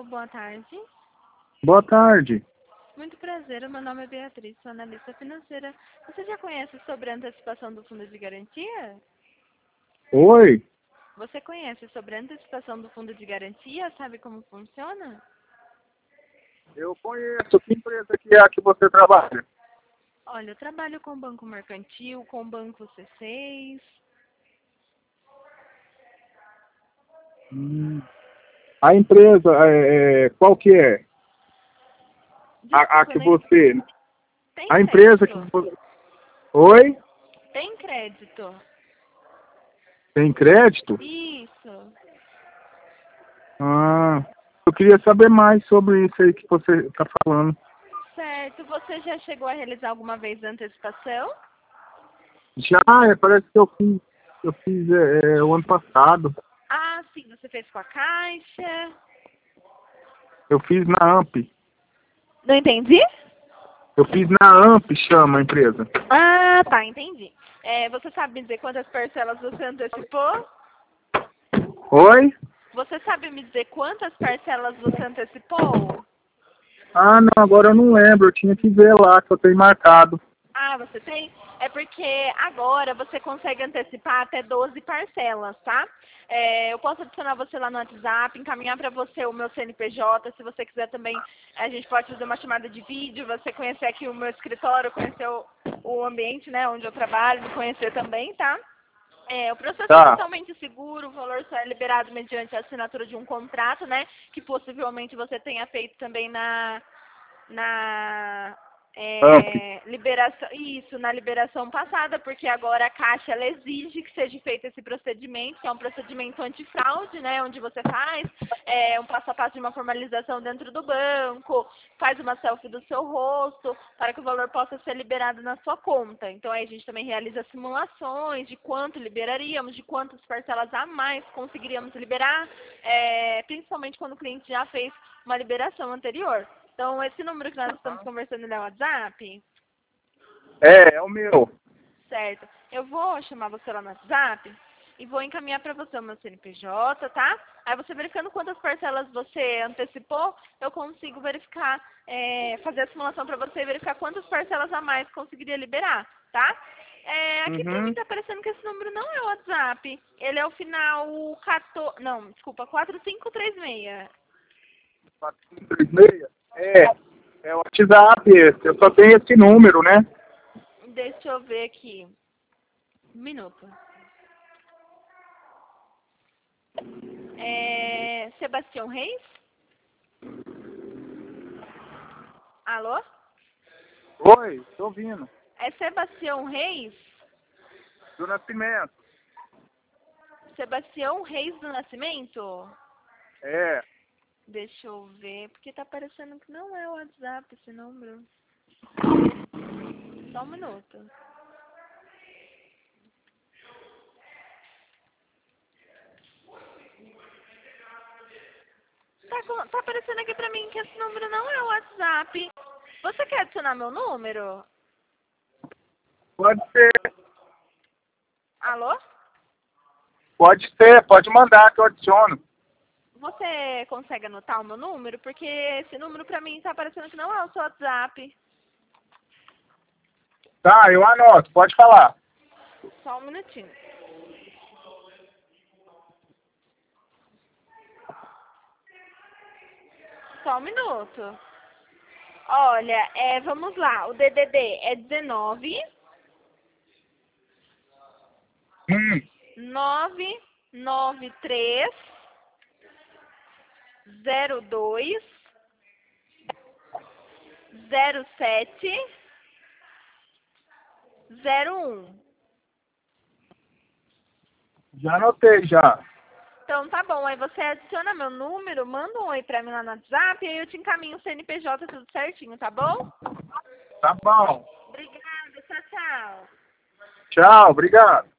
boa tarde. Boa tarde. Muito prazer, meu nome é Beatriz, sou analista financeira. Você já conhece sobre a antecipação do fundo de garantia? Oi? Você conhece sobre a antecipação do fundo de garantia? Sabe como funciona? Eu conheço. Que empresa que é a que você trabalha? Olha, eu trabalho com o Banco Mercantil, com o Banco C6. A empresa, qual que é? A Desculpa, que nem... você... Tem A empresa que crédito? você... Oi? Tem crédito? Tem crédito? Isso. Ah, eu queria saber mais sobre isso aí que você está falando. Certo. Você já chegou a realizar alguma vez a antecipação? Já, parece que eu fiz o ano passado. Ah, sim. Você fez com a Caixa? Eu fiz na AMP. Não entendi? Eu fiz na AMP, chama a empresa. Ah, tá. Entendi. Você sabe me dizer quantas parcelas você antecipou? Oi? Você sabe me dizer quantas parcelas você antecipou? Ah, não, agora eu não lembro. Eu tinha que ver lá, que eu tenho marcado. Ah, você tem? É porque agora você consegue antecipar até 12 parcelas, tá? Eu posso adicionar você lá no WhatsApp, encaminhar para você o meu CNPJ. Se você quiser também, a gente pode fazer uma chamada de vídeo, você conhecer aqui o meu escritório, conhecer o ambiente, né, onde eu trabalho, me conhecer também, tá? O processo é Tá. totalmente seguro, o valor só é liberado mediante a assinatura de um contrato, né? Que possivelmente você tenha feito também na AMP. liberação, isso, na liberação passada, porque agora a Caixa ela exige que seja feito esse procedimento, que é um procedimento antifraude, né, onde você faz um passo a passo de uma formalização dentro do banco, faz uma selfie do seu rosto, para que o valor possa ser liberado na sua conta. Então aí a gente também realiza simulações de quanto liberaríamos, de quantas parcelas a mais conseguiríamos liberar, principalmente quando o cliente já fez uma liberação anterior. Então, esse número que nós estamos conversando é o WhatsApp? É o meu. Certo. Eu vou chamar você lá no WhatsApp e vou encaminhar para você o meu CNPJ, tá? Aí você verificando quantas parcelas você antecipou, eu consigo verificar, fazer a simulação para você e verificar quantas parcelas a mais conseguiria liberar, tá? Aqui para mim tá parecendo que esse número não é o WhatsApp. Ele é o final 14... Não, desculpa, 4536. 436? É o WhatsApp esse. Eu só tenho esse número, né? Deixa eu ver aqui. Um minuto. Sebastião Reis? Alô? Oi, tô ouvindo. É Sebastião Reis? Do Nascimento. Sebastião Reis do Nascimento? É. Deixa eu ver, porque tá parecendo que não é o WhatsApp esse número. Só um minuto. Tá aparecendo aqui pra mim que esse número não é o WhatsApp. Você quer adicionar meu número? Pode ser. Alô? Pode ser. Pode mandar que eu adiciono. Você consegue anotar o meu número? Porque esse número pra mim tá aparecendo que não é o seu WhatsApp. Tá, eu anoto. Pode falar. Só um minutinho. Só um minuto. Olha, vamos lá. O DDD é 19 993 02 07 01. Já anotei, já. Então tá bom, aí você adiciona meu número, manda um oi pra mim lá no WhatsApp e aí eu te encaminho o CNPJ tudo certinho, tá bom? Tá bom. Obrigada, tchau, tchau. Tchau, obrigado.